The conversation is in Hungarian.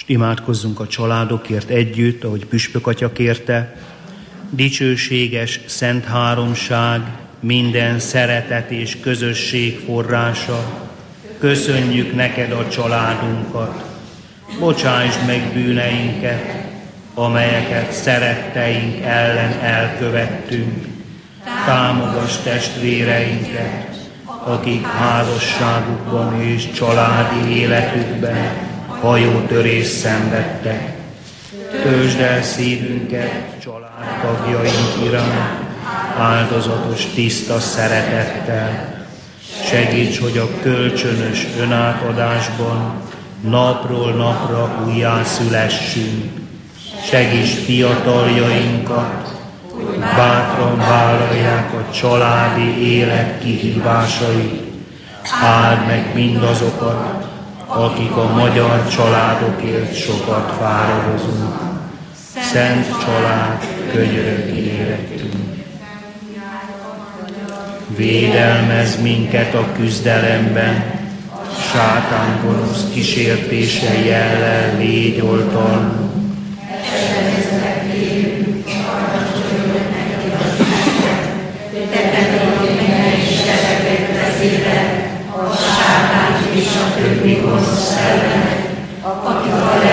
Most imádkozzunk a családokért együtt, ahogy Püspök Atya kérte. Dicsőséges Szent Háromság, minden szeretet és közösség forrása, köszönjük neked a családunkat. Bocsásd meg bűneinket, amelyeket szeretteink ellen elkövettünk. Támogass testvéreinket, akik házasságukban és családi életükben hajótörést szenvedtek. Töltsd el szívünket családtagjaink iránt áldozatos tiszta szeretettel. Segíts, hogy a kölcsönös önátadásban napról napra újjászülessünk. Segíts fiataljainkat, hogy bátran vállalják a családi élet kihívásait. Áld meg mindazokat, akik a magyar családokért sokat fáradozunk. Szent család, könyörög érettünk. Védelmezz minket a küzdelemben, sátán gonosz kísértései ellen légy oltalmunk. És a többi gonosz szellemek, akik a